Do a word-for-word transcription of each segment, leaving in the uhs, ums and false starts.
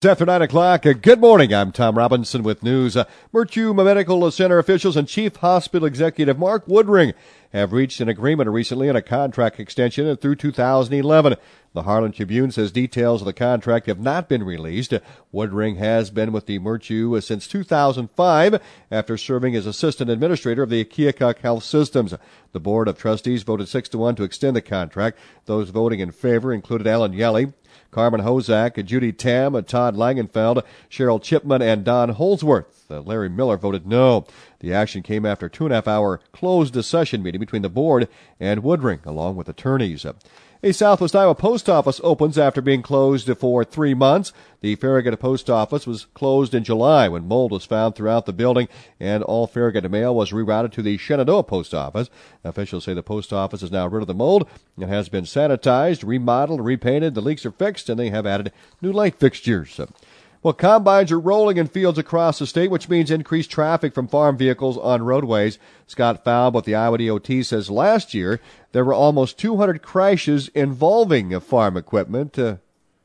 After nine o'clock, uh, good morning. I'm Tom Robinson with news. Uh, Murtu Medical Center officials and Chief Hospital Executive Mark Woodring have reached an agreement recently on a contract extension through two thousand eleven. The Harlan Tribune says details of the contract have not been released. Woodring has been with the Murtu since two thousand five after serving as assistant administrator of the Keokuk Health Systems. The Board of Trustees voted six to one to extend the contract. Those voting in favor included Alan Yelly, Carmen Hozak, Judy Tam, Todd Langenfeld, Cheryl Chipman, and Don Holsworth. Uh, Larry Miller voted no. The action came after a two-and-a-half hour closed session meeting between the board and Woodring, along with attorneys. A Southwest Iowa post office opens after being closed for three months. The Farragut post office was closed in July when mold was found throughout the building, and all Farragut mail was rerouted to the Shenandoah post office. Officials say the post office is now rid of the mold. It has been sanitized, remodeled, repainted. The leaks are fixed, and they have added new light fixtures. Well, combines are rolling in fields across the state, which means increased traffic from farm vehicles on roadways. Scott Falb with the Iowa D O T says last year there were almost two hundred crashes involving farm equipment. Uh,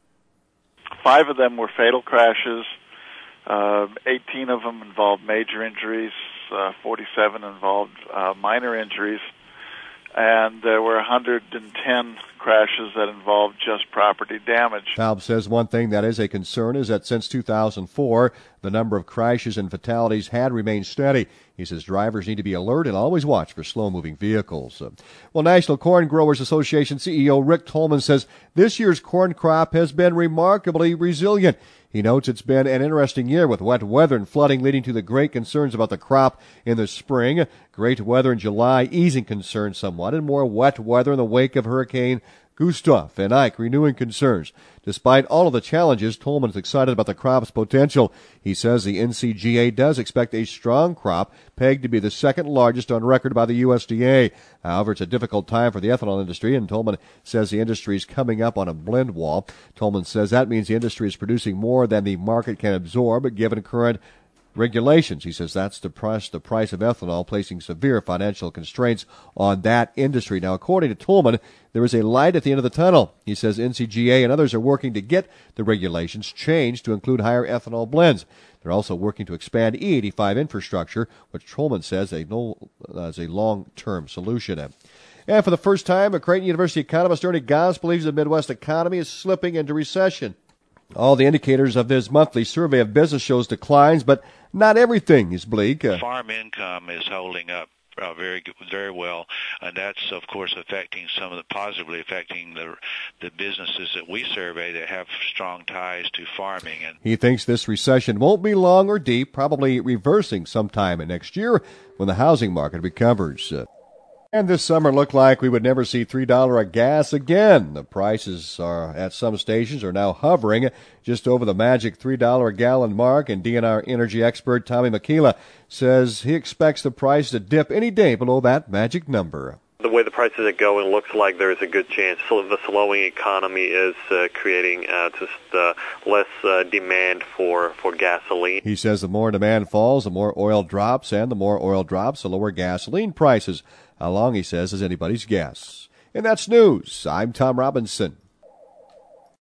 Five of them were fatal crashes. Uh, eighteen of them involved major injuries. Uh, forty-seven involved uh, minor injuries. And there were one hundred ten crashes that involved just property damage. Falb says one thing that is a concern is that since two thousand four, the number of crashes and fatalities had remained steady. He says drivers need to be alert and always watch for slow-moving vehicles. Well, National Corn Growers Association C E O Rick Tolman says this year's corn crop has been remarkably resilient. He notes it's been an interesting year with wet weather and flooding leading to the great concerns about the crop in the spring. Great weather in July easing concerns somewhat, and more wet weather in the wake of Hurricane Gustav and Ike renewing concerns. Despite all of the challenges, Tolman is excited about the crop's potential. He says the N C G A does expect a strong crop, pegged to be the second largest on record by the U S D A. However, it's a difficult time for the ethanol industry, and Tolman says the industry is coming up on a blend wall. Tolman says that means the industry is producing more than the market can absorb, given current regulations. He says that's depressed the price of ethanol, placing severe financial constraints on that industry. Now, according to Tolman, there is a light at the end of the tunnel. He says N C G A and others are working to get the regulations changed to include higher ethanol blends. They're also working to expand E eighty-five infrastructure, which Tolman says is a long-term solution. And for the first time, a Creighton University economist Ernie Goss believes the Midwest economy is slipping into recession. All the indicators of this monthly survey of business shows declines, but not everything is bleak. Uh, Farm income is holding up uh, very very well, and that's, of course, affecting some of the, positively affecting the the businesses that we survey that have strong ties to farming. And he thinks this recession won't be long or deep, probably reversing sometime next year when the housing market recovers. Uh, And this summer looked like we would never see three dollars a gas again. The prices are at some stations are now hovering just over the magic three dollars a gallon mark, and D N R energy expert Tommy McKeela says he expects the price to dip any day below that magic number. The way the prices are going, looks like there's a good chance. So the slowing economy is uh, creating uh, just uh, less uh, demand for, for gasoline. He says the more demand falls, the more oil drops, and the more oil drops, the lower gasoline prices. How long, he says, is anybody's guess. And that's news. I'm Tom Robinson.